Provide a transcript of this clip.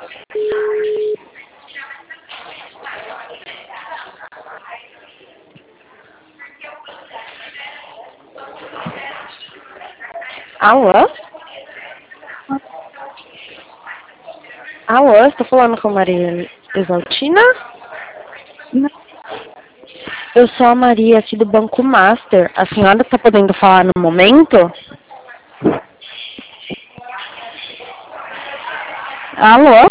Alô? Alô, estou falando com Maria Exaltina? Não, Eu sou a Maria aqui do Banco Master. A senhora está podendo falar no momento? Alô?